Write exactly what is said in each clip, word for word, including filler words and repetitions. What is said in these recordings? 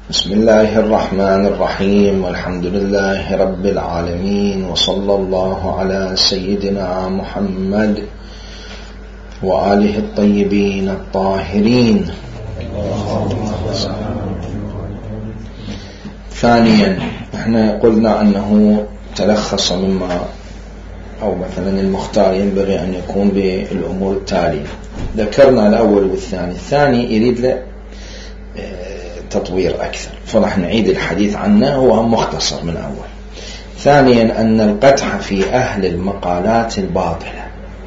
بسم الله الرحمن الرحيم، والحمد لله رب العالمين، وصلى الله على سيدنا محمد وآله الطيبين الطاهرين. ثانيا، احنا قلنا أنه تلخص مما أو مثلا المختار ينبغي أن يكون بالأمور التالية. ذكرنا الأول والثاني. الثاني يريد له تطوير أكثر، فنحن نعيد الحديث عنه، هو مختصر من أول. ثانيا، أن القدح في أهل المقالات الباطلة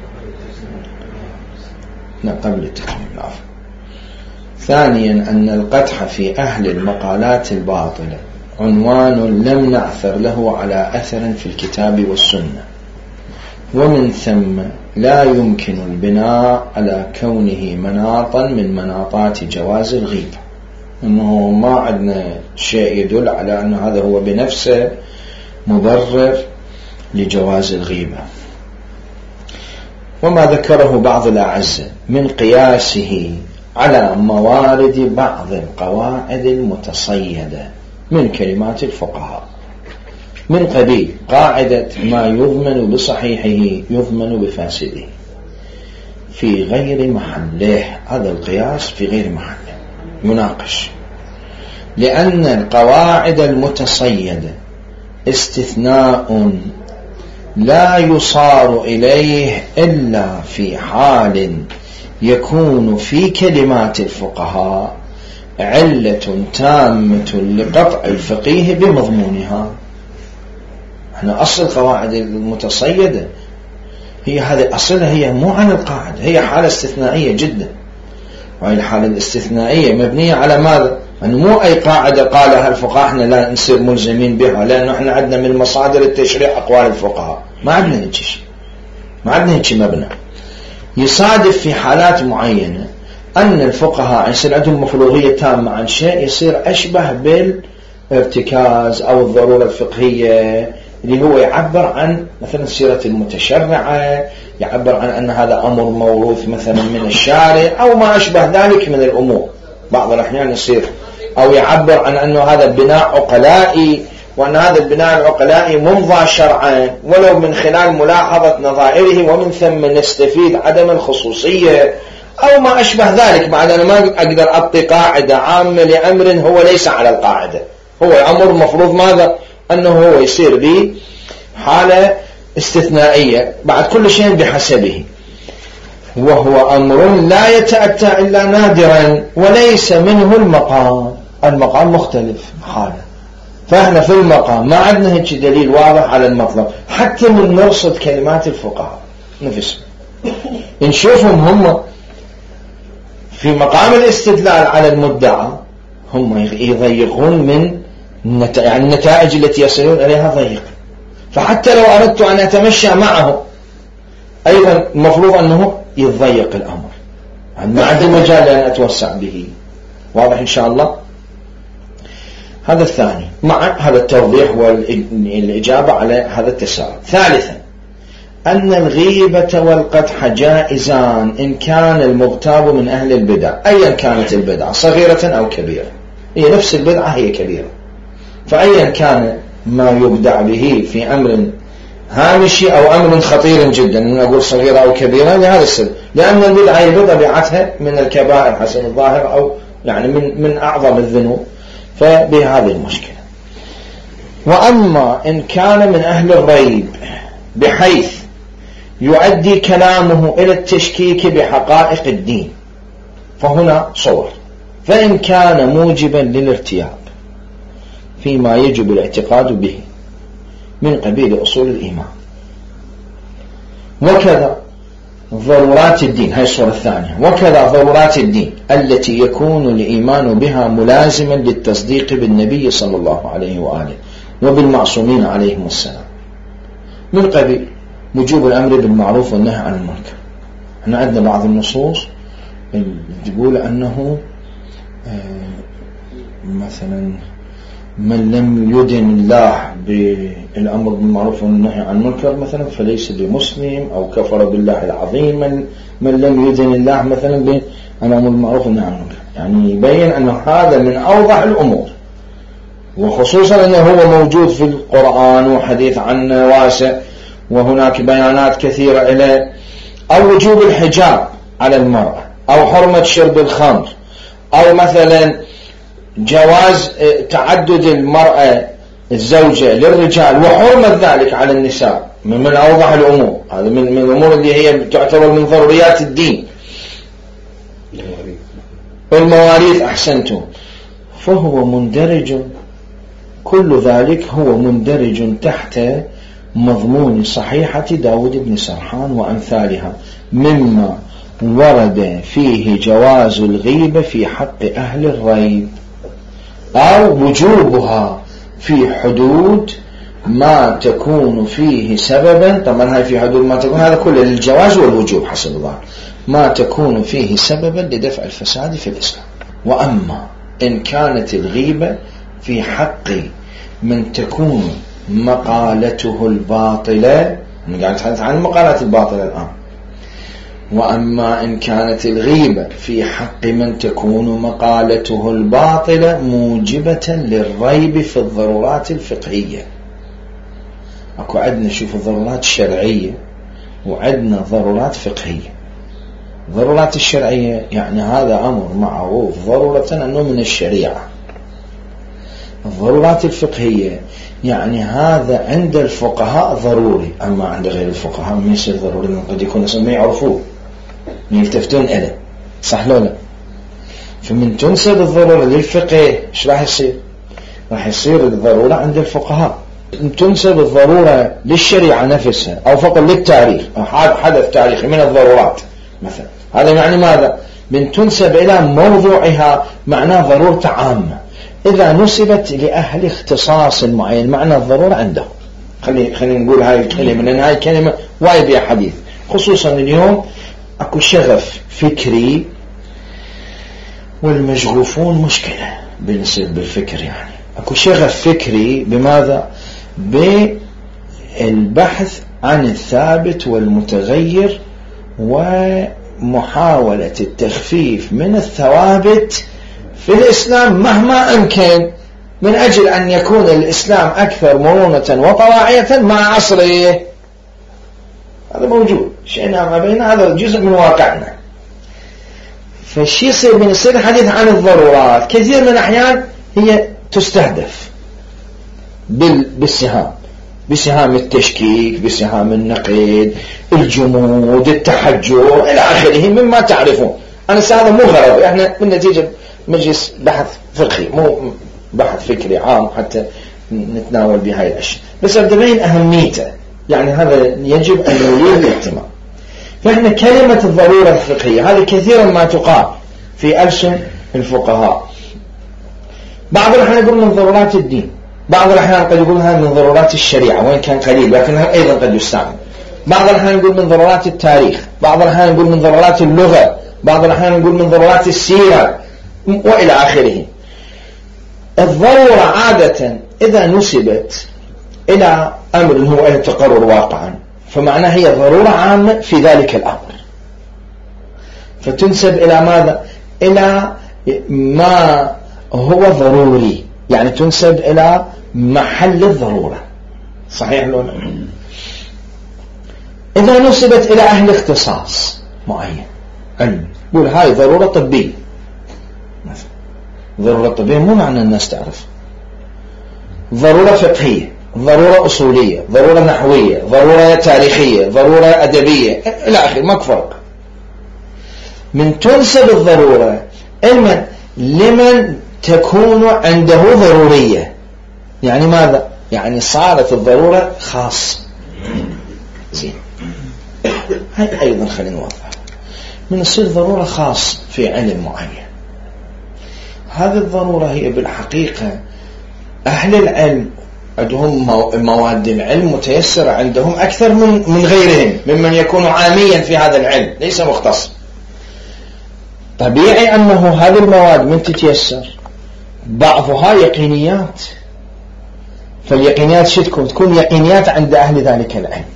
قبل التكميل. ثانيا، أن القدح في أهل المقالات الباطلة عنوان لم نعثر له على أثر في الكتاب والسنة، ومن ثم لا يمكن البناء على كونه مناطا من مناطات جواز الغيبة، أنه ما عندنا شيء يدل على أن هذا هو بنفسه مبرر لجواز الغيبة. وما ذكره بعض الأعزة من قياسه على موارد بعض القواعد المتصيدة من كلمات الفقهاء، من قبيل قاعدة ما يضمن بصحيحه يضمن بفاسده، في غير محله. هذا القياس في غير محله يناقش، لأن القواعد المتصيدة استثناء لا يصار إليه إلا في حال يكون في كلمات الفقهاء علة تامة لقطع الفقيه بمضمونها. احنا أصل القواعد المتصيدة هي هذه أصلها، هي مو عن القاعدة، هي حالة استثنائية جدا، وهي الحالة الاستثنائية مبنية على ماذا؟ أنه مو أي قاعدة قالها الفقهاء احنا لا نصير ملزمين بها، لأنه احنا عندنا من مصادر التشريع أقوال الفقهاء. ما عندنا هيك شيء، ما عندنا هيك مبنى. يصادف في حالات معينة أن الفقهاء يصير عندهم مفروغية تامة عن شيء، يصير أشبه بالارتكاز أو الضرورة الفقهية، اللي هو يعبر عن مثلا سيرة المتشرعة، يعبر عن أن هذا أمر موروث مثلا من الشارع أو ما أشبه ذلك من الأمور. بعض الأحيان يصير أو يعبر عن أنه هذا بناء عقلائي، وأن هذا البناء العقلائي ممضى شرعا ولو من خلال ملاحظة نظائره، ومن ثم نستفيد عدم الخصوصية أو ما أشبه ذلك. بعد أنا ما أقدر أعطي قاعدة عامة لأمر هو ليس على القاعدة، هو أمر مفروض ماذا؟ أنه هو يصير به حالة استثنائية، بعد كل شيء بحسبه، وهو أمر لا يتأتى إلا نادرا وليس منه المقام. المقام مختلف حاله، فإحنا في المقام ما عندنا هيك دليل واضح على المطلب، حتى من نرصد كلمات الفقهاء نفسهم نشوفهم هم في مقام الاستدلال على المدعى هم يضيقون من يعني النتائج التي يصلون إليها ضيق. فحتى لو أردت أن أتمشى معه أيضا المفروض أنه يضيق الأمر، ما عندي مجال أن أتوسع به. واضح إن شاء الله؟ هذا الثاني مع هذا التوضيح والإجابة على هذا التساؤل. ثالثا، أن الغيبة والقدح جائزان إن كان المغتاب من أهل البدع، أيا كانت البدعة صغيرة أو كبيرة، هي نفس البدعة هي كبيرة، فأيا كان ما يبدع به في أمر هامشي أو أمر خطير جدا، من أقول صغيرة أو كبيرة لهذا السبب، لأن البدعة بطبيعتها من الكبائر حسن الظاهر، أو يعني من من أعظم الذنوب، فبهذه المشكلة. وأما إن كان من أهل الريب بحيث يؤدي كلامه إلى التشكيك بحقائق الدين، فهنا صور. فإن كان موجبا للارتياب فيما يجب الاعتقاد به من قبيل أصول الإيمان، وكذا ضرورات الدين، هاي الصورة الثانية، وكذا ضرورات الدين التي يكون الإيمان بها ملازما للتصديق بالنبي صلى الله عليه وآله وبالمعصومين عليهم السلام، من قبيل وجوب الأمر بالمعروف والنهي عن المنكر. احنا عندنا بعض النصوص تقول أنه مثلا من لم يدن الله بالأمر بالمعروف والنهي عن المنكر مثلا فليس بمسلم، أو كفر بالله العظيم من, من لم يدن الله مثلا بالأمر بالمعروف والنهي عن المنكر. يعني يبين أن هذا من أوضح الأمور، وخصوصا أنه هو موجود في القرآن وحديث عنه واسع وهناك بيانات كثيرة إليه، أو وجوب الحجاب على المرأة، أو حرمة شرب الخمر، أو مثلا جواز تعدد المرأة الزوجة للرجال وحرمة ذلك على النساء، من, من أوضح الأمور. هذا من, من الأمور اللي هي تعتبر من ضروريات الدين. المواريث أحسنتم، فهو مندرج، كل ذلك هو مندرج تحت مضمون صحيحة داود بن سرحان وأمثالها، مما ورد فيه جواز الغيبة في حق أهل الريب، أو وجوبها في حدود ما تكون فيه سببا. طبعا هاي في حدود ما تكون، هذا كله للجواز والوجوب حسب الله، ما تكون فيه سببا لدفع الفساد في الإسلام. وأما إن كانت الغيبة في حق من تكون مقالته الباطلة، قاعد نتحدث عن المقالات الباطلة الآن، وأما إن كانت الغيبة في حق من تكون مقالته الباطلة موجبة للريب في الضرورات الفقهية. أكو عندنا شوف الضرورات الشرعية وعندنا ضرورات فقهية. ضرورات الشرعية يعني هذا أمر معروف ضرورة أنه من الشريعة. الضرورات الفقهية يعني هذا عند الفقهاء ضروري، أما عند غير الفقهاء ما يصير ضروري، قد يكون اسمه يعرفوه يلتفتون إليه، صح لو لا؟ فمن تنسب الضرورة للفقه إيش راح يصير؟ راح يصير الضرورة عند الفقهاء. تنسب الضرورة للشريعة نفسها أو فقط للتاريخ، حدث تاريخي من الضرورات مثلا، هذا يعني ماذا؟ من تنسب إلى موضوعها معناه ضرورة عامة. إذا نسبت لأهل اختصاص معين معنى الضرورة عنده. خلي خلينا نقول هاي الكلمة لأن هاي الكلمة وايد بها حديث، خصوصا اليوم أكو شغف فكري والمشغوفون مشكلة بالنسبة بالفكر، يعني أكو شغف فكري بماذا؟ بالبحث عن الثابت والمتغير ومحاولة التخفيف من الثوابت في الإسلام مهما أمكن، من أجل أن يكون الإسلام أكثر مرونة وطواعية مع عصره. هذا موجود، شئنا ما بين، هذا جزء من واقعنا. فالشيء يصير من يصير الحديث عن الضرورات كثير من الأحيان هي تستهدف بالسهام، بسهام التشكيك، بسهام النقيد، الجمود، التحجر إلى آخره مما تعرفون. أنا هذا مو غرض، إحنا من نتيجة مجلس بحث فقهي مو بحث فكري عام حتى نتناول بهاي الأشياء، بس أبدأ أهميته، يعني هذا يجب أن يوليه الاهتمام. فإحنا كلمة الضرورة الفقهية هذه كثيرا ما تقال في ألسن الفقهاء. بعض الأحيان يقول من ضرورات الدين، بعض الأحيان قد يقول هذا من ضرورات الشريعة وإن كان قليل لكنها أيضا قد يستعمل. بعض الأحيان يقول من ضرورات التاريخ، بعض الأحيان يقول من ضرورات اللغة، بعض الأحيان يقول من ضرورات السيرة وإلى آخره. الضرورة عادة إذا نسبت إلى أمر هو يتقرر واقعا فمعناه هي ضرورة عامة في ذلك الأمر، فتنسب إلى ماذا؟ إلى ما هو ضروري، يعني تنسب إلى محل الضرورة، صحيح لو لا؟ إذا نسبت إلى أهل اختصاص معين علم، يقول هاي ضرورة طبية مثلا. ضرورة طبية مو معنى الناس تعرف، ضرورة فقهية، ضرورة أصولية، ضرورة نحوية، ضرورة تاريخية، ضرورة أدبية إلى آخر، ما فرق. من تنسب الضرورة علما لمن تكون عنده ضرورية، يعني ماذا؟ يعني صارت الضرورة خاصة. زين، هاي أيضا خلينا نوضح. من يصير ضرورة خاص في علم معين، هذه الضرورة هي بالحقيقة أهل العلم عندهم مواد العلم متيسرة عندهم أكثر من من غيرهم ممن يكون عاميا في هذا العلم ليس مختص. طبيعي أنه هذه المواد من تتيسر بعضها يقينيات، فاليقينيات شو تكون؟ تكون يقينيات عند أهل ذلك العلم.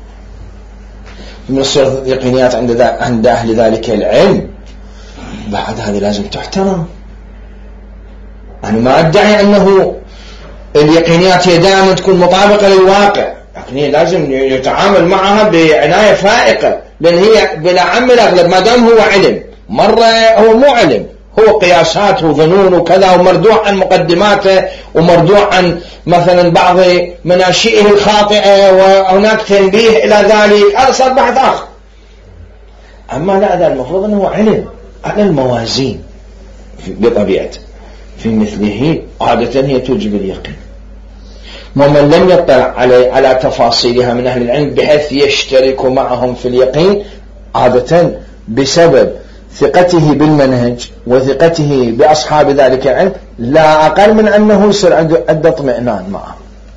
من يصير يقينيات عند عند أهل ذلك العلم بعد هذه لازم تحترم. أنا ما أدعي أنه اليقينيات هي دائما تكون مطابقة للواقع، لكن هي لازم يتعامل معها بعناية فائقة، لأن هي بلا عم الأغلب ما دام هو علم، مرة هو مو علم، هو قياسات وظنون وكذا، ومردوع عن مقدماته ومردوع عن مثلا بعض مناشئه الخاطئة وهناك تنبيه إلى ذلك، هذا صار بحث آخر. أما لا، هذا المفروض أنه علم على الموازين بطبيعته، في مثله عادة هي توجب اليقين. ومن لم يطلع على على تفاصيلها من أهل العلم بحيث يشترك معهم في اليقين، عادة بسبب ثقته بالمنهج وثقته بأصحاب ذلك العلم، لا أقل من أنه يصير عنده عنده اطمئنان معه.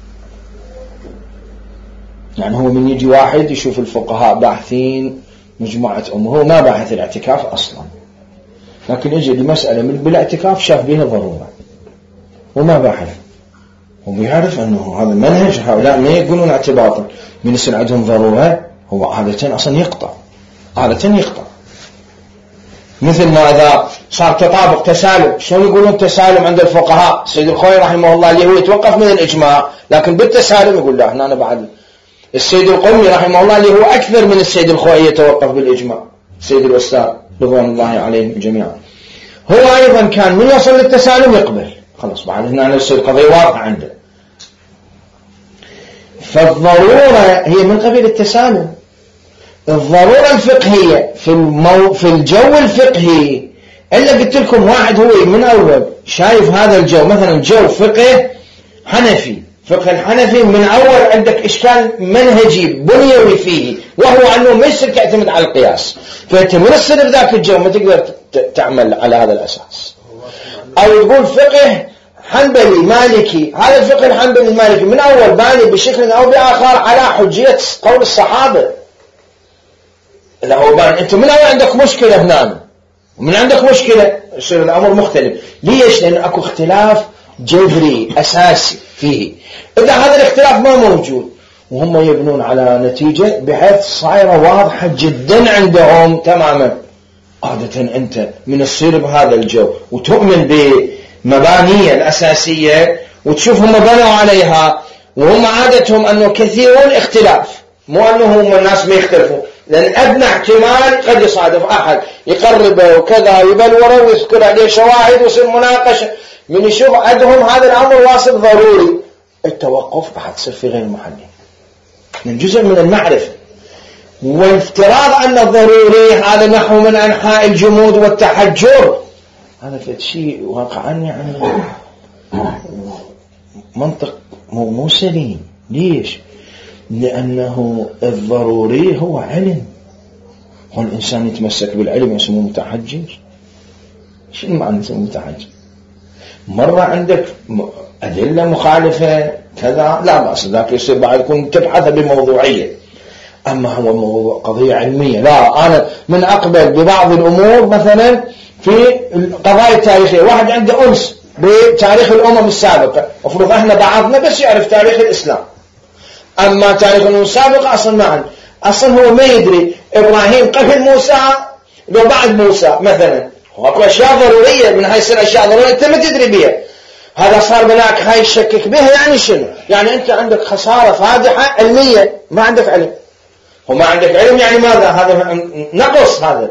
يعني هو من يجي واحد يشوف الفقهاء باحثين مجموعة أم، هو ما باحث الاعتكاف أصلا، لكن يجي لمسألة من بالاعتكاف شاف بها ضرورة وما باحث، وبيعرف أنه هذا المنهج هؤلاء ما يقولون اعتباطا، من يصير عندهم ضرورة هو عادة أصلا يقطع، عادة يقطع. مثل ما إذا صار تطابق تسالم، شلون يقولون تسالم عند الفقهاء؟ السيد الخوئي رحمه الله اللي هو يتوقف من الإجماع، لكن بالتسالم يقول لا هنا أنا بعد. السيد القمي رحمه الله اللي هو أكثر من السيد الخوئي يتوقف بالإجماع، السيد الأستاذ رضوان الله عليهم جميعا، هو أيضا كان من يصل للتسالم يقبل، خلاص بعد هنا يصير قضية واضحة عنده. فالضرورة هي من قبيل التسالم. الضرورة الفقهية في المو... في الجو الفقهي، إلا قلت لكم واحد هو من أول شايف هذا الجو، مثلا جو فقه حنفي، فقه الحنفي من أول عندك إشكال منهجي بنيوي فيه، وهو أنه ما يصير تعتمد على القياس، فأنت من السر في ذاك الجو ما تقدر تعمل على هذا الأساس. أو يقول فقه حنبلي مالكي، هذا الفقه الحنبلي المالكي من أول باني بشكل أو بآخر على حجية قول الصحابة. إذا هو بان أنت من أول عندك مشكلة هنا ومن عندك مشكلة، يصير الأمر مختلف. ليش؟ لأن أكو اختلاف جذري أساسي فيه. إذا هذا الاختلاف ما موجود وهم يبنون على نتيجة بحيث صايرة واضحة جدا عندهم تماما، عادة أنت من الصير بهذا الجو وتؤمن بمبانية الأساسية وتشوفهم بنوا عليها، وهم عادتهم أنه كثيرون اختلاف، مو أنه هم الناس ما يختلفوا، لأن أدنى احتمال قد يصادف أحد يقربه وكذا يبلوره ويذكر عليه شواهد ويصير مناقشة، من يشوف عندهم هذا الأمر واصل ضروري، التوقف راح تصير في غير محله، من جزء من المعرفة. والافتراض أن الضروري هذا نحو من أنحاء الجمود والتحجر، هذا شيء واقعا يعني منطق مو مو سليم. ليش؟ لأنه الضروري هو علم، هو الإنسان يتمسك بالعلم يسموه متحجر. شو معنى يسموه متحجر؟ مرة عندك أدلة مخالفة كذا لا بأس، ذاك يصير بعد يكون تبحث بموضوعية. أما هو موضوع قضية علمية، لا أنا من أقبل ببعض الأمور مثلا في القضايا التاريخية، واحد عنده أنس بتاريخ الأمم السابقة، مفروض إحنا بعضنا بس يعرف تاريخ الإسلام، أما تاريخ الأمم السابقة أصلا ما عنده، أصلا هو ما يدري إبراهيم قبل موسى لو بعد موسى مثلا، وأكو أشياء ضرورية من هاي يصير أشياء ضرورية أنت ما تدري بها، هذا صار بلاك هاي يشكك بها. يعني شنو؟ يعني أنت عندك خسارة فادحة علمية، ما عندك علم، وما عندك علم يعني ماذا؟ هذا نقص، هذا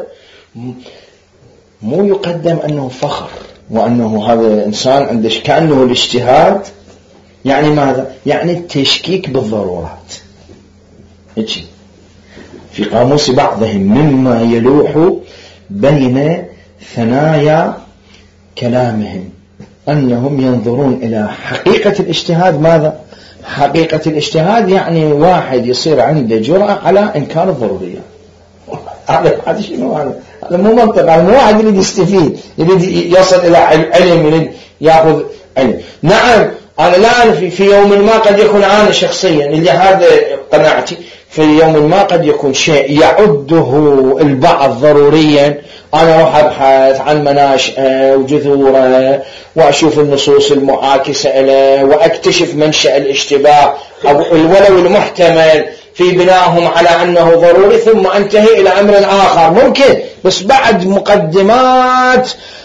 مو يقدم أنه فخر وأنه هذا إنسان عنده كأنه الاجتهاد، يعني ماذا؟ يعني التشكيك بالضرورات. هيك في قاموس بعضهم مما يلوح بين ثنايا كلامهم أنهم ينظرون إلى حقيقة الاجتهاد. ماذا حقيقة الاجتهاد؟ يعني واحد يصير عنده جرأة على إنكار الضرورية. هذا شنو؟ هذا هذا مو منطق، هذا مو واحد يريد يستفيد، يريد يصل إلى علم، يريد يأخذ علم. نعم أنا لا أعرف في يوم ما قد يكون أنا شخصيا اللي هذا قناعتي، في يوم ما قد يكون شيء يعده البعض ضروريا، أنا أروح أبحث عن مناشئه وجذوره وأشوف النصوص المعاكسة له وأكتشف منشأ الاشتباه أو ولو المحتمل في بنائهم على أنه ضروري، ثم أنتهي إلى أمر آخر ممكن، بس بعد مقدمات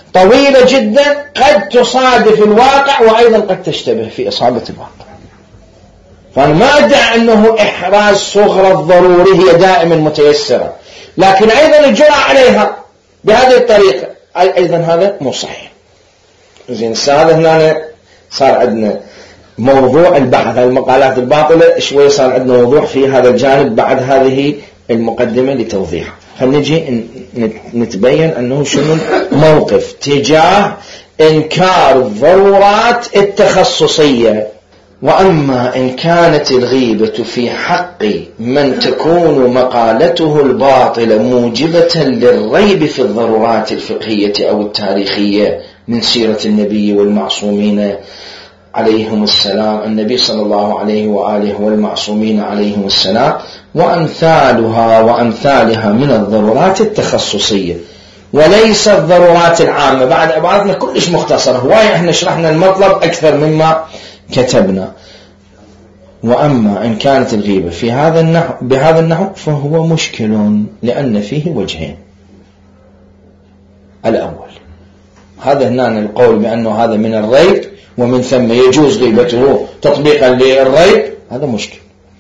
طويلة جدا قد تصادف الواقع وأيضا قد تشتبه في إصابة الواقع. فأنا ما أدعي أنه إحراز صغرى الضروري هي دائما متيسرة، لكن أيضا الجرأة عليها بهذه الطريقة أيضا هذا مو صحيح. زين هذا هنا صار عندنا موضوع البحث، المقالات الباطلة شوي صار عندنا وضوح في هذا الجانب بعد هذه المقدمة لتوضيحها. فنجي نتبين أنه شنو موقف تجاه إنكار الضرورات التخصصية. وأما إن كانت الغيبة في حق من تكون مقالته الباطلة موجبة للريب في الضرورات الفقهية أو التاريخية من سيرة النبي والمعصومين عليهم السلام، النبي صلى الله عليه وآله والمعصومين عليهم السلام، وأمثالها وأمثالها من الضرورات التخصصية وليس الضرورات العامة. بعد عبارتنا كلش مختصرة، هواية احنا شرحنا المطلب أكثر مما كتبنا. وأما إن كانت الغيبة في هذا النحو بهذا النحو فهو مشكل لأن فيه وجهين. الأول هذا هنا القول بأنه هذا من الريب ومن ثم يجوز غيبته تطبيقا للريب، هذا مشكل.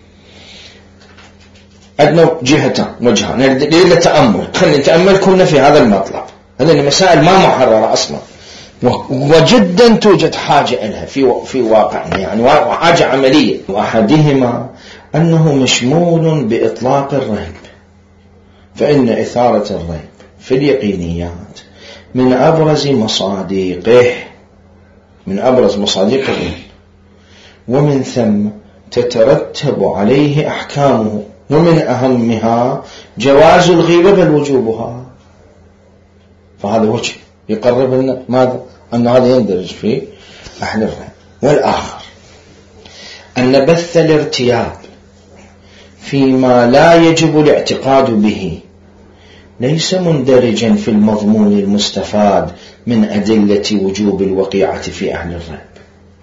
عندنا جهتان وجهان للتأمل، خلينا نتأمل كنا في هذا المطلب. هذه المسائل ما محررة أصلا وجدا توجد حاجة لها في في واقعنا، يعني حاجة عملية. وأحدهما أنه مشمول بإطلاق الريب، فإن إثارة الريب في اليقينيات من أبرز مصادقه من أبرز مصادق الريب، ومن ثم تترتب عليه أحكامه، ومن أهمها جواز الغيبة بل وجوبها. فهذا وجه يقرب لنا ماذا؟ أن هذا يندرج في أهل الريب. والآخر أن بث الارتياب فيما لا يجب الاعتقاد به ليس مندرجا في المضمون المستفاد من أدلة وجوب الوقيعة في أهل الريب،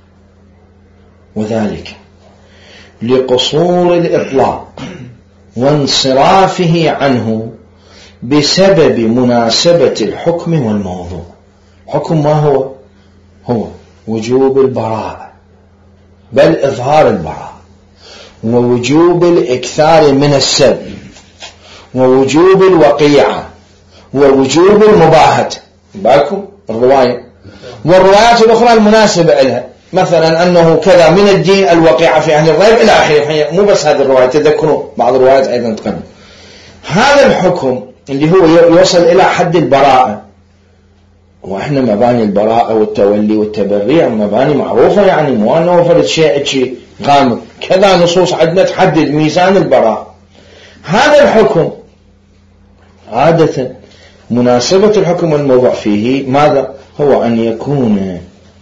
وذلك لقصور الإطلاق وانصرافه عنه بسبب مناسبة الحكم والموضوع. حكم ما هو؟ هو وجوب البراءة بل إظهار البراءة، ووجوب الإكثار من السب، ووجوب الوقيعة، ووجوب المباهة. باكم الرواية والروايات الأخرى المناسبة لها، مثلا أنه كذا من الدين الوقيعة في أهل الريب إلى آخره. مو بس هذه الرواية، تذكروا بعض الروايات أيضا تقدم هذا الحكم اللي هو يوصل إلى حد البراءة. وإحنا مباني البراءة والتولي والتبريع مباني معروفة، يعني مو أنه فرد شيء شيء غامض، كذا نصوص عندنا تحدد ميزان البراءة. هذا الحكم عادة مناسبة الحكم والموضوع فيه ماذا؟ هو أن يكون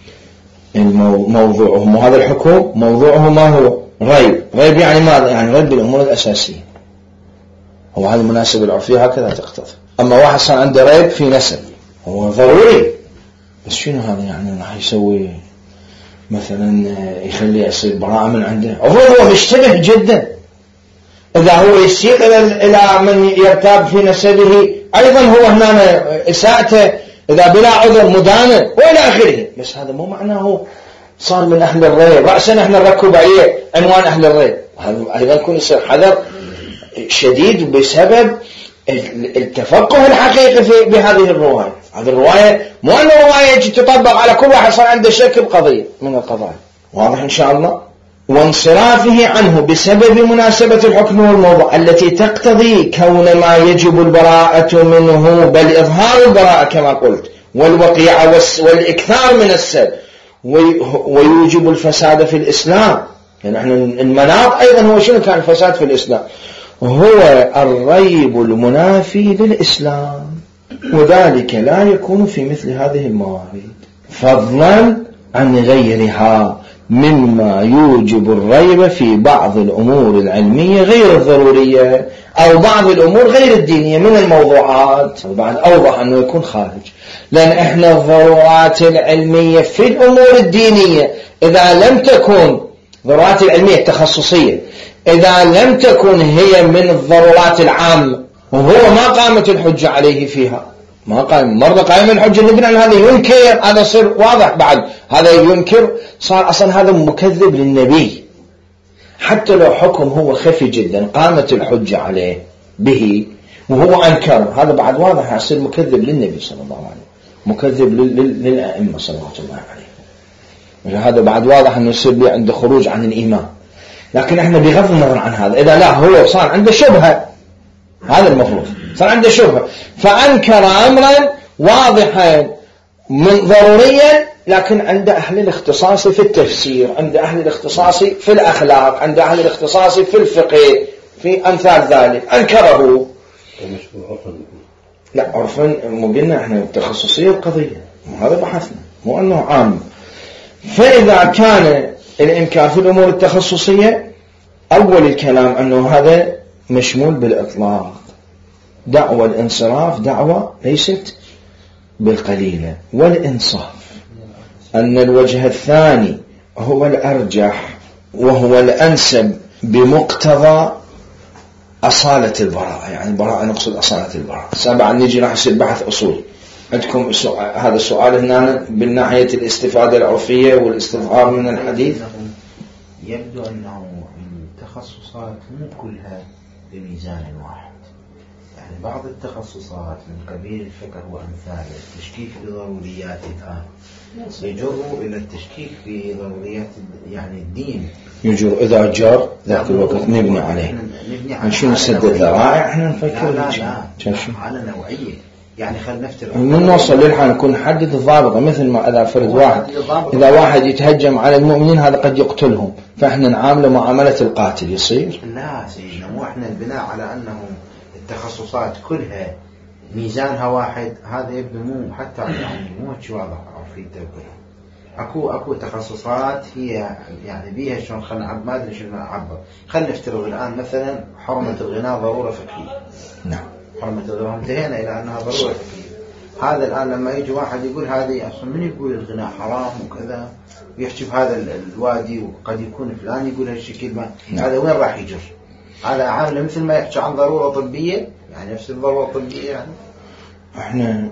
موضوعه هذا الحكم موضوعه ما هو؟ ريب. ريب يعني ماذا؟ يعني ريب بالأمور الأساسية. هو هذا المناسبة العرفية هكذا تقتضي. أما واحد صار عنده ريب في نسب هو ضروري، بس شنو هذا يعني راح يسوي مثلا يخلي يصير براءة من عنده؟ هو هو مشتبه جدا. إذا هو يسيق إلى من يرتاب في نسبه أيضا هو هنا إساءته، إذا بلا عذر مدانة وإلى آخره. بس هذا مو معناه صار من أهل الريب. رأسا احنا نركب عليه عنوان أهل الريب، أيضا يكون يصير حذر شديد بسبب التفقه الحقيقي في بهذه الرواية. هذه الرواية مو أن رواية تطبق على كل واحد صار عنده شك بقضية من القضايا. واضح إن شاء الله. وانصرافه عنه بسبب مناسبة الحكم والموضوع التي تقتضي كون ما يجب البراءة منه بل إظهار البراءة كما قلت، والوقيعة والإكثار من السب، ويوجب الفساد في الإسلام. يعني احنا المناط أيضا هو شنو كان الفساد في الإسلام؟ هو الريب المنافي للإسلام، وذلك لا يكون في مثل هذه الموارد فضلا عن غيرها مما يوجب الريب في بعض الأمور العلمية غير الضرورية أو بعض الأمور غير الدينية من الموضوعات. بعد أوضح أنه يكون خارج، لأن إحنا الضرورات العلمية في الأمور الدينية إذا لم تكن ضرورات العلمية التخصصية إذا لم تكن هي من الضرورات العامة وهو ما قامت الحجة عليه فيها ما قائم، مرة قائم الحجة نبني عن هذا ينكر، هذا صار واضح بعد هذا ينكر، صار أصلا هذا مكذب للنبي. حتى لو حكم هو خفي جدا قامت الحجة عليه به وهو أنكر، هذا بعد واضح يصير مكذب للنبي صلى الله عليه وسلم، مكذب للأئمة صلى الله عليه. هذا بعد واضح أنه يصير لي عنده خروج عن الإيمان. لكن احنا بغض النظر عن هذا، إذا لا هو صار عنده شبهة، هذا المفروض صار عنده شبهة فأنكر أمرا واضحا من ضروريا، لكن عند أهل الاختصاص في التفسير، عند أهل الاختصاص في الأخلاق، عند أهل الاختصاص في الفقه، في أمثال ذلك أنكره. لا عرفا، مو قلنا احنا التخصصية القضية، هذا بحثنا مو أنه عام. فإذا كان الإنكار في الأمور التخصصية، أول الكلام أنه هذا مشمول بالإطلاق، دعوة الانصراف دعوة ليست بالقليلة. والإنصاف أن الوجه الثاني هو الأرجح وهو الأنسب بمقتضى أصالة البراءة، يعني البراءة نقصد أصالة البراءة. سابعا نجي راح يصير بحث أصول. عندكم هذا السؤال هنا بالناحية الاستفادة العرفية والاستظهار من الحديث. يبدو أنه التخصصات مو كلها بميزان واحد، يعني بعض التخصصات من قبيل الفقه وأمثاله التشكيك بضرورياتها يجر إلى التشكيك بضروريات يعني الدين، يجر إذا جار ذاك الوقت نبني عليه، نشوف نسد الذرائع احنا نفكر. لا لا لا على نوعية، يعني خلينا نفترض من نوصل للحال نكون نحدد الضابطة، مثل ما إذا فرد واحد إذا واحد يتهجم على المؤمنين هذا قد يقتلهم، فإحنا نعامله معاملة القاتل يصير. لا سيدنا، مو إحنا البناء على أنه التخصصات كلها ميزانها واحد، هذا يبدو مو حتى يعني مو شيء واضح في التوجيه. أكو أكو تخصصات هي يعني بيها شلون خلنا عب ما أدري شو نعبر. خلنا نفترض الآن مثلا حرمة الغناء ضرورة فقهية. نعم. حرمة الغناء انتهينا إلى أنها ضرورة فقهية. هذا الآن لما يجي واحد يقول هذه أصلا من يقول الغناء حرام وكذا ويحكي بهذا الوادي وقد يكون فلان يقول هالشكل ما نعم. هذا وين راح يجر؟ هذا عامل مثل ما يحكي عن ضرورة طبية، يعني نفس الضرورة الطبية. يعني احنا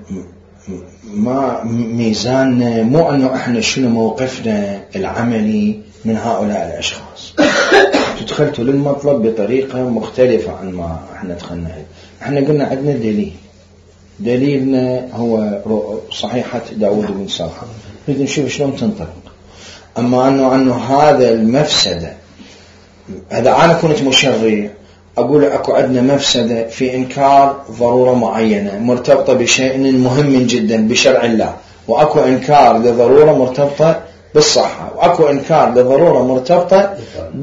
ما ميزان مو انه احنا شنو موقفنا العملي من هؤلاء الاشخاص. دخلتوا للمطلب بطريقة مختلفة عن ما احنا دخلنا. احنا قلنا عندنا دليل، دليلنا هو صحيحة داود بن صالح، نريد نشوف شلون تنطلق. اما انه انه هذا المفسدة، هذا انا كنت مشرع أقول أكو عندنا مفسدة في إنكار ضرورة معينة مرتبطة بشيء مهم جدا بشرع الله، وأكو إنكار لضرورة مرتبطة بالصحة، وأكو إنكار لضرورة مرتبطة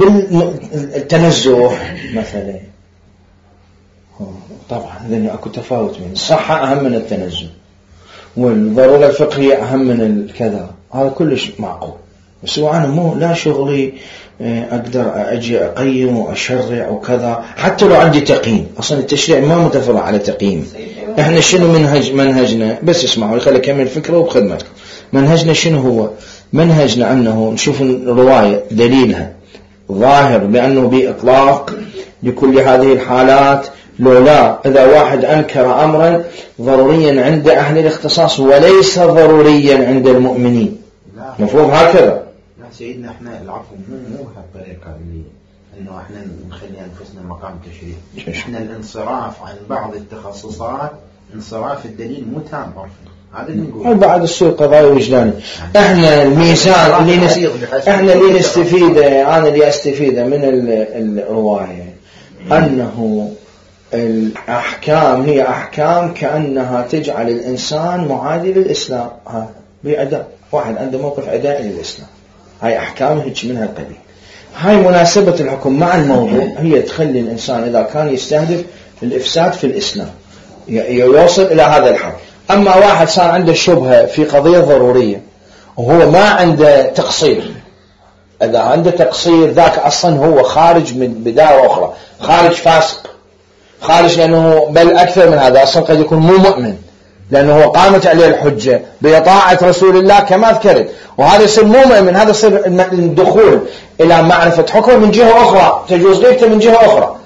بالتنزه مثلا. طبعا لأنه أكو تفاوت بين الصحة أهم من التنزه، والضرورة الفقهية أهم من الكذا، هذا كلش معقول. بس هو أنا مو لا شغلي أقدر أجي أقيم وأشرع وكذا، حتى لو عندي تقييم. أصلا التشريع ما متفرع على تقييم. إحنا شنو منهج منهجنا؟ بس اسمعوا لي خلي أكمل الفكرة وبخدمتكم. منهجنا شنو هو؟ منهجنا أنه نشوف الرواية دليلها ظاهر بأنه بإطلاق لكل هذه الحالات، لولا إذا واحد أنكر أمرا ضروريا عند أهل الاختصاص وليس ضروريا عند المؤمنين. مفهوم هكذا؟ سيدنا احنا العفو مو مو بهالطريقه اللي انه احنا نخلي انفسنا مقام تشريع. احنا الانصراف عن بعض التخصصات انصراف الدليل مو تام عرفنا، هذا اللي نقول. بعد السوء قضايا وجداني. احنا الميزان اللي نس... احنا اللي نستفيده، انا اللي استفيده من الروايه انه الاحكام هي احكام كانها تجعل الانسان معادي للاسلام. هذا بأداء واحد عنده موقف ادائي للاسلام، هاي أحكام هيك من هالقبيل. هاي مناسبة الحكم مع الموضوع هي تخلي الإنسان إذا كان يستهدف الإفساد في الإسلام يوصل إلى هذا الحد. أما واحد صار عنده شبهة في قضية ضرورية وهو ما عنده تقصير، إذا عنده تقصير ذاك أصلا هو خارج من بداية أخرى، خارج فاسق، خارج لأنه بل أكثر من هذا أصلا قد يكون مو مؤمن، لأنه قامت عليه الحجة بطاعة رسول الله كما ذكرت، وهذا يصير مو مؤمن. هذا يصير الدخول إلى معرفة حكم من جهة أخرى، تجوز غيبته من جهة أخرى.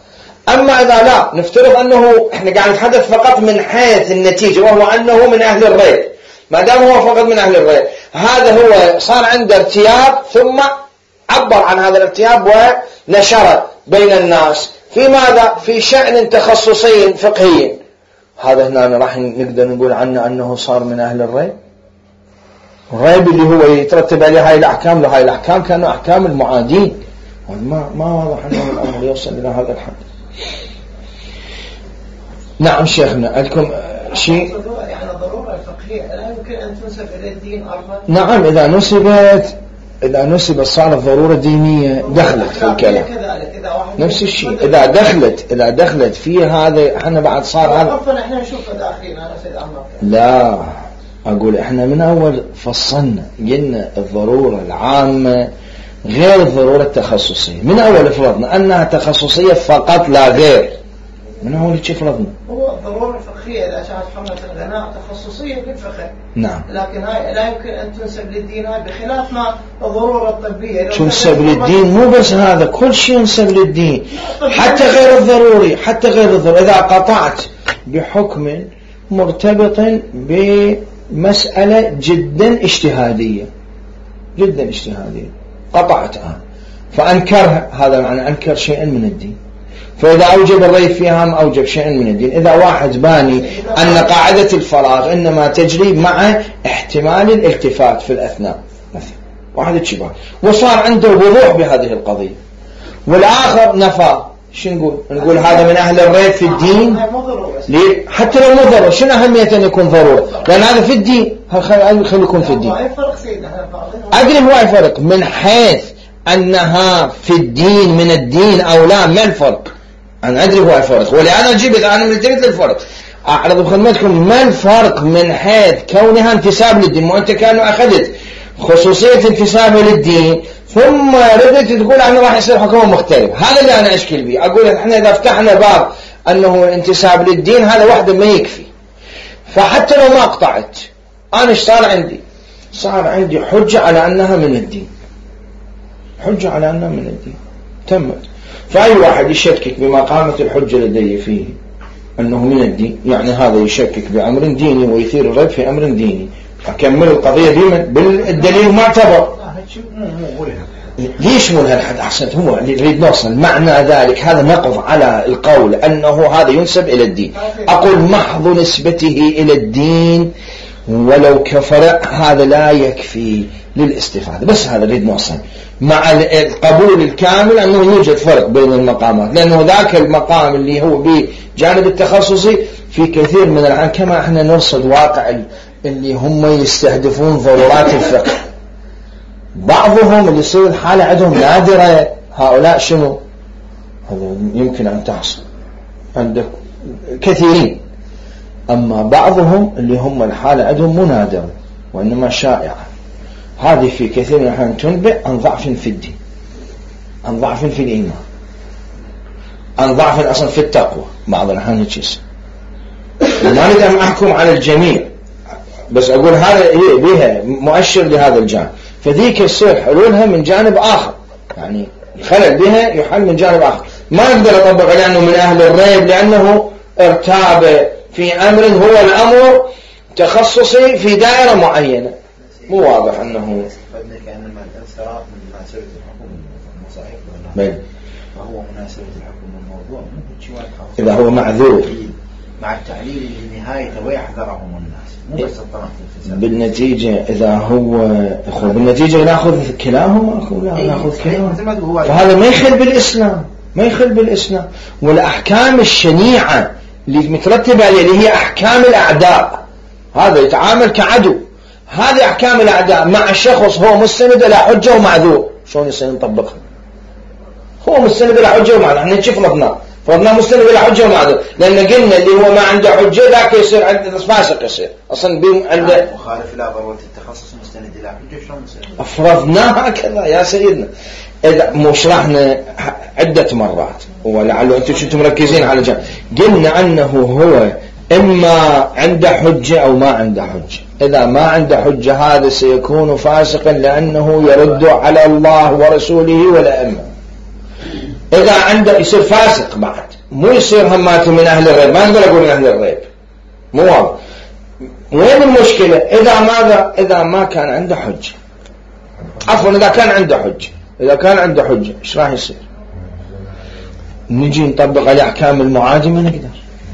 أما إذا لا نفترض أنه إحنا قاعد نتحدث فقط من حيث النتيجة وهو أنه من أهل الريب، ما دام هو فقط من أهل الريب، هذا هو صار عنده ارتياب ثم عبر عن هذا الارتياب ونشر بين الناس في ماذا؟ في شأن تخصصي فقهي، هذا هنا راح نقدر نقول عنه أنه صار من أهل الريب. الريب اللي هو يترتب عليه هاي الأحكام، له هاي الأحكام كانوا أحكام المعادين، ما ما واضح أنه الأمر يوصل إلى هذا الحد. نعم شيخنا عندكم شيء؟ يعني الضرورة الفقهية لا يمكن أن تنسب إلى الدين أربعة. نعم إذا نسبت إذا نسبت صارت ضرورة دينية دخلت في الكلام. نفس الشيء إذا دخلت إذا دخلت في هذا احنا بعد صار هذا. احنا نشوف داخلين أنا سيد أحمد. لا أقول احنا من أول فصلنا قلنا الضرورة العامة غير الضرورة التخصصية، من أول فرضنا أنها تخصصية فقط لا غير، من أول شيء فرضنا. هو الضرورة الفقهية إذا كانت حملة الغناء تخصصية بالفقه. نعم. لكن هاي لا يمكن أن تنسب للدين، هاي بخلاف ما الضرورة الطبية. تنسب للدين مو بس هذا، كل شيء ينسب للدين، حتى غير الضروري، حتى غير الضروري. إذا قطعت بحكم مرتبط بمسألة جدا اجتهادية جدا اجتهادية قطعتها فأنكرها، هذا معنى أنكر شيئا من الدين. فإذا أوجب الريب فيها ما أوجب شيئا من الدين. إذا واحد باني أن قاعدة الفراغ إنما تجري مع احتمال الالتفات في الأثناء مثلا، واحد اتشبه وصار عنده وضوح بهذه القضية، والآخر نفى، شو نقول؟ نقول هذا من أهل الريب في الدين. ليه؟ حتى لو مو ضرورة، شنو أهمية أن يكون ضرورة؟ لأن هذا في الدين، خلي يكون في الدين. أدري هو الفرق من حيث أنها في الدين من الدين أو لا، ما الفرق؟ أنا أدري هو الفرق، ولأنا أجيب إذا أنا ملتفت للفرق أعرض بخدمتكم ما الفرق من حيث كونها انتساب للدين. وأنت كانوا أخذت خصوصية انتسابها للدين ثم ردت تقول أنه راح يصير حكم مختلف، هذا اللي أنا أشكل به. أقول إحنا إذا فتحنا باب أنه انتساب للدين هذا واحدة ما يكفي. فحتى لو ما قطعت أنا إيش صار عندي؟ صار عندي حجة على أنها من الدين، حجة على أنها من الدين تمت. فأي واحد يشكك بما قامت الحجة لديه فيه أنه من الدين، يعني هذا يشكك بأمر ديني ويثير الريب في أمر ديني، أكمل القضية دي بالدليل معتبر. ليش مو لهالحد؟ أحسنت، هو اللي يريد نوصل معنى ذلك. هذا نقض على القول أنه هذا ينسب إلى الدين. أقول محض نسبته إلى الدين ولو كفر هذا لا يكفي للاستفادة، بس هذا يريد نوصل مع القبول الكامل أنه يوجد فرق بين المقامات، لأنه ذاك المقام اللي هو بجانب التخصصي في كثير من الآن كما احنا نرصد واقع اللي هم يستهدفون ضرورات الفقه، بعضهم اللي يصير الحالة عندهم نادرة، هؤلاء شنو؟ هذا يمكن أن تحصل عندك كثيرين. أما بعضهم اللي هم الحالة عندهم مو نادرة وإنما شائعة، هذه في كثير من الأحيان تنبئ عن ضعف في الدين، عن ضعف في الإيمان، عن ضعف أصلا في التقوى. بعض الأحيان يجلس ما أريد أن أحكم على الجميع، بس أقول هذا هي بها مؤشر لهذا الجانب، فذيك يصير حلولها من جانب آخر، يعني الخلل بها يحل من جانب آخر. ما نقدر أطبق على أنه من أهل الريب لأنه ارتاب في أمر هو الأمر تخصصي في دائرة معينة، مو واضح أنه استفدنا كأنما الانصراف من مناسبة الحكم المصاحب بل فهو مناسبة الحكم الموضوع ممكن شوية إذا هو معذور مع التعليل لنهاية ويحذرهم الناس، مو بس الطرف الفساد. بالنتيجة إذا هو أخو بالنتيجة نأخذ كلاهما أخو لا نأخذ كلاهما، فهذا ما يخل بالإسلام، ما يخل بالإسلام. والأحكام الشنيعة اللي مترتبة عليه اللي هي أحكام الأعداء، هذا يتعامل كعدو، هذه أحكام الأعداء مع الشخص هو مستند إلى حجة ومعذور، شلون يصير نطبقها؟ هو مستند إلى حجة ومعذور، احنا نشوف فرضنا فرضنا مستند إلى حجة ومعذور، لأن قلنا اللي هو ما عنده حجة ذاك يصير عنده فاسق، يصير أصلا بيم عنده مخالف إلى ضرورة التخصص مستند إلى حجة، شلون مستند؟ أفرضناها هكذا يا سيدنا. إذا مو شرحنا عدة مرات ولعله أنتم كنتم مركزين على جانب، قلنا أنه هو إما عنده حجة أو ما عنده حجة. إذا ما عنده حجة هذا سيكون فاسقا لأنه يرد على الله ورسوله والأئمة. إذا عنده يصير فاسق بعد مو يصير هماته من أهل الريب، ما نقدر أقول من أهل الريب، مو واضح. وين المشكلة؟ إذا ماذا؟ إذا ما كان عنده حجة، عفوا إذا كان عنده حجة، إذا كان عنده حجة إيش راح يصير؟ نجي نطبق على أحكام المعادي ما نقدر.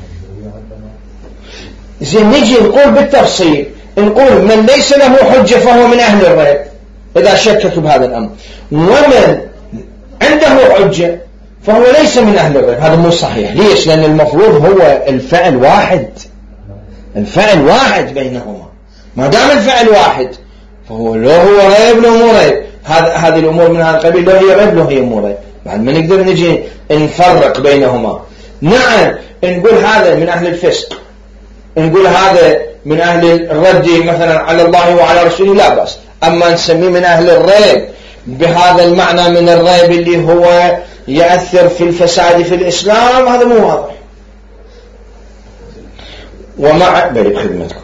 زين نجي نقول بالتفصيل، نقول من ليس له حجة فهو من أهل الريب إذا شكك بهذا الأمر، ومن عنده حجة فهو ليس من أهل الريب. هذا مو صحيح. ليش؟ لأن المفروض هو الفعل واحد، الفعل واحد بينهما. ما دام الفعل واحد فهو لو هو ريب لو مو ريب. هذه الأمور من هذا القبيل، لو هي ريب لو هي مو ريب، بعد ما نقدر نجي نفرق بينهما. نعم نقول هذا من أهل الفسق، نقول هذا من أهل الرد مثلا على الله وعلى رسوله، لا بأس. أما نسميه من أهل الريب بهذا المعنى من الريب اللي هو يأثر في الفساد في الإسلام، هذا مو واضح. ومع بل بخدمتكم.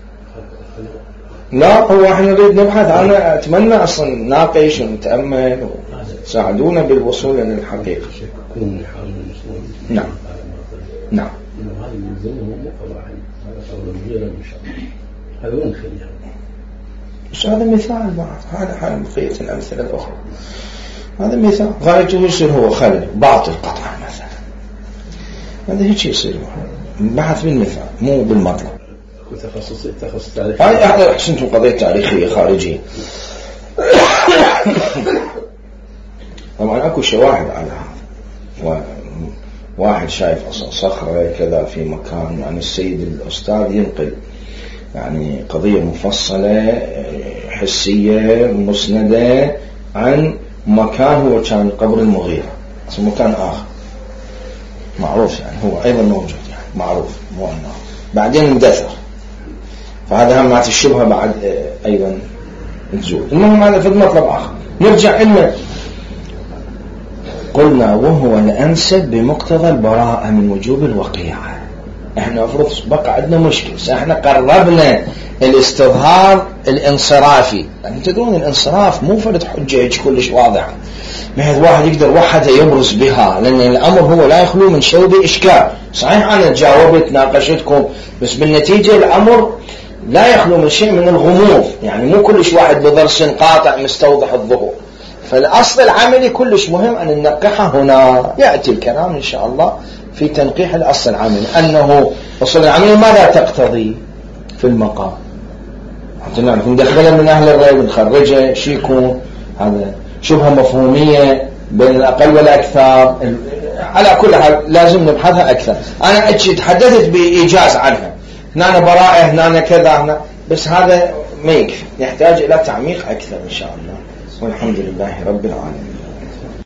لا هو احنا نريد نبحث. أنا أتمنى أصلا ناقش ونتأمل وساعدونا بالوصول إلى الحقيقة. نعم نعم. بس هذا مثال بعض، هذا حال بقية الأمثلة الأخرى. هذا مثال غايته يصير هو خلل باطل قطعا مثلا، هذا هيك يصير بحث بالمثال مو بالمطلب. تخصصي تخصص تاريخي. هذا أحسنتم قضية تاريخية خارجية. طبعا أكو شواهد على هذا. واحد شايف صخرة كذا في مكان، يعني السيد الأستاذ ينقل يعني قضية مفصلة حسية مسندة عن مكان هو كان قبر المغيرة، اسمه مكان آخر معروف، يعني هو أيضا موجود، يعني معروف مو أنه بعدين اندثر. فهذا هم معناته الشبهة بعد أيضا تزول. المهم هذا في المطلب آخر. نرجع إلنا قلنا وهو الأنسب بمقتضى البراءة من وجوب الوقيعة. احنا أفرض بقى عندنا مشكلة، احنا قربنا الاستظهار الانصرافي، يعني تدرون الانصراف مو فرد حجة كلش واضحة بحيث واحد يقدر وحده يبرز بها، لأن الأمر هو لا يخلو من شوب إشكال. صحيح أنا جاوبت ناقشتكم، بس بالنتيجة الأمر لا يخلو من شيء من الغموض، يعني مو كلش واحد بضرس قاطع مستوضح الظهور. فالأصل العملي كلش مهم أن ننقحه هنا. يأتي الكلام إن شاء الله في تنقيح الأصل العملي، أنه أصل العملي ماذا تقتضي في المقام. عندنا ندخله من أهل الريب نخرجه شو يكون، هذا شبهة مفهومية بين الأقل والأكثر. على كل حال لازم نبحثها أكثر. أنا تحدثت بإيجاز عنها، هنا براءة هنا كذا هنا، بس هذا ما يكفي، يحتاج إلى تعميق أكثر إن شاء الله. والحمد لله رب العالمين.